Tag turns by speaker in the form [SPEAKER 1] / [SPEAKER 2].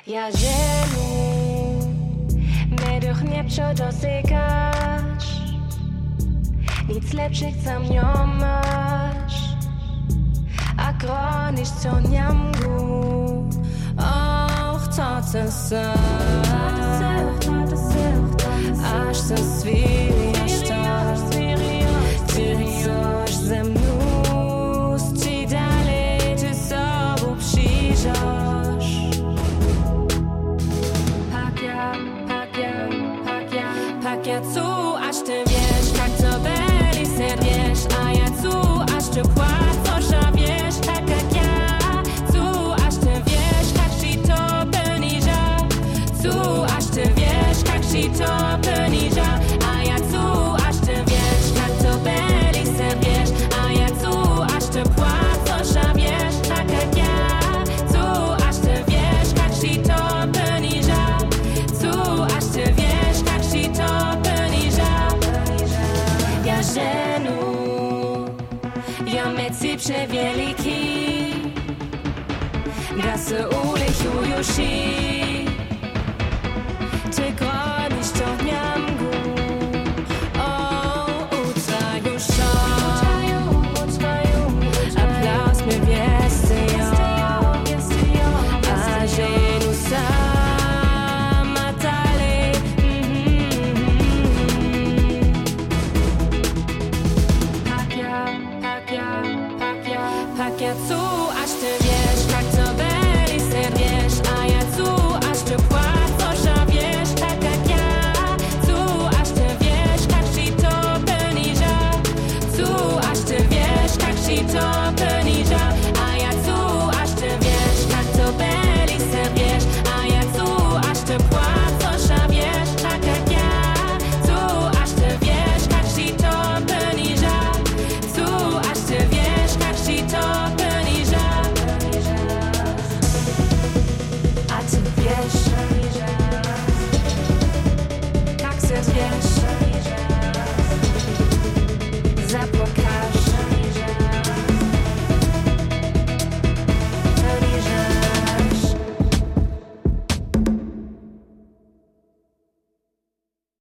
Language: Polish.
[SPEAKER 1] Ja ženu, meduch nie dosykasz, nic lepszych sam nie masz, a chronisch co niamgu, auch taten se, aż se sviriaš ty chceš ze mnou, či dalej ty sobou přižaš. Pak ja cu, až ty wiesz, jak to byli serwiesz, a ja cu, aż ty płacosz, a wiesz, tak jak ja. Cu, aż ty wiesz, jak ci to poniża. Cu, aż ty wiesz, jak ci to poniża, a ja cu, aż ty wiesz, jak to byli serwiesz, a ja cu, aż ty płacosz, a wiesz, tak jak ja. Cu, aż ty wiesz, jak ci to poniża. Cu, aż ty wiesz, jak ci to poniża. Ja ženu, ja meci przewieliki, da se ulichuju ši, ty chronisch to niamgu, utraju šal, Applaus mir wieste jo, a ženu sama dalej. Pak ja cu, aż ty wiesz, jak to byli serwiesz, a ja cu, aż ty płacosz, a wiesz, tak jak ja. Cu, aż ty wiesz, jak ci to poniża. Cu, aż ty wiesz, jak ci to poniża, a ja cu, aż ty wiesz, jak to byli serwiesz, a ja cu, aż ty płacosz, a wiesz, tak jak ja. Cu, aż ty wiesz, jak ci to poniża. Cu, aż ty wiesz, jak ci to poniża. A ty wiesz, jak se wiesz.